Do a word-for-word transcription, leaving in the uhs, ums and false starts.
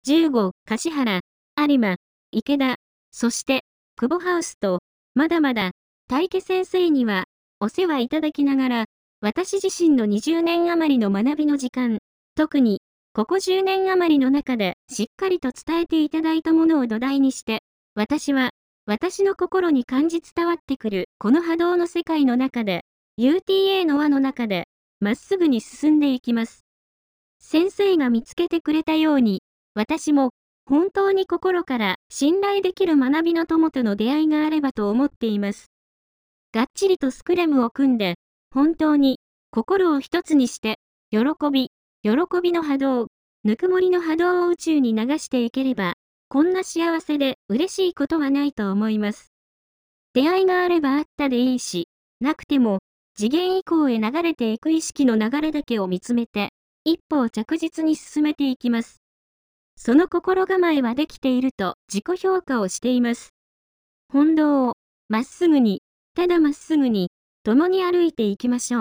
じゅうご、橿原、有馬、池田、そして、久保ハウスと、まだまだ、大家先生には、お世話いただきながら、私自身のにじゅうねん余りの学びの時間、特に、ここじゅうねん余りの中でしっかりと伝えていただいたものを土台にして、私は、私の心に感じ伝わってくるこの波動の世界の中で、ユーティーエー の輪の中で、まっすぐに進んでいきます。先生が見つけてくれたように、私も、本当に心から信頼できる学びの友との出会いがあればと思っています。がっちりとスクラムを組んで、本当に心を一つにして、喜び、喜びの波動、ぬくもりの波動を宇宙に流していければ、こんな幸せで嬉しいことはないと思います。出会いがあればあったでいいし、なくても、次元以降へ流れていく意識の流れだけを見つめて、一歩を着実に進めていきます。その心構えはできていると自己評価をしています。本道を、まっすぐに、ただまっすぐに、共に歩いていきましょう。